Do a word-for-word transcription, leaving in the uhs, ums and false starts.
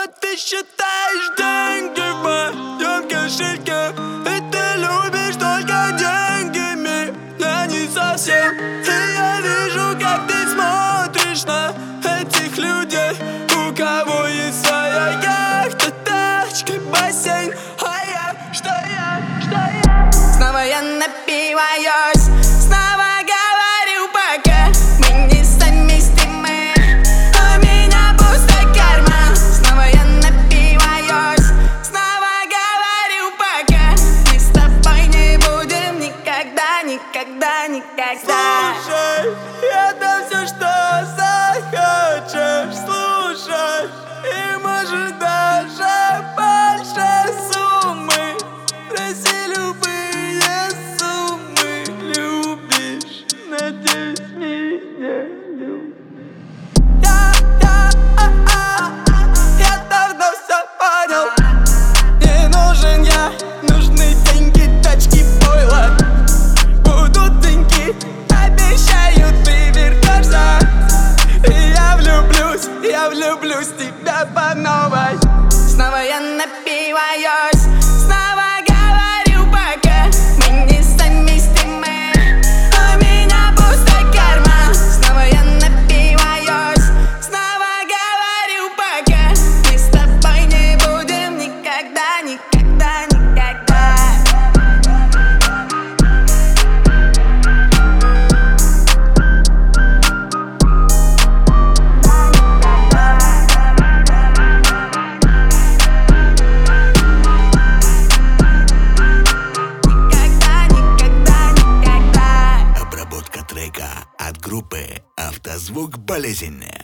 ты считаешь деньги в моем кошельке, и ты любишь только деньгами, я не совсем. И я вижу, как ты смотришь на этих людей, у кого есть своя яхта, тачка, бассейн. А я, что я, что я? Снова я напиваюсь, снова говорю пока мы не совместимы, а у меня пустой карман. Снова я напиваюсь, снова говорю пока мы с тобой не будем никогда, никогда, никогда. Слушай, я дам все, что захочешь, слушай, и может даже больше суммы. Проси любые суммы, любишь, надеюсь, меня любишь. Я, я, а, а, я давно все понял. Не нужен я, нужны деньги, тачки, пойло. Будут деньги, обещаю, ты вернешься. И я влюблюсь, я влюблюсь в тебя по новой. Снова я напиваюсь, снова говорю пока мы не совместимы, а у меня пустой карман. Снова я напиваюсь, снова говорю пока мы с тобой не будем никогда, никогда, никогда. Обработка трека от группы «Автозвук Болезнь».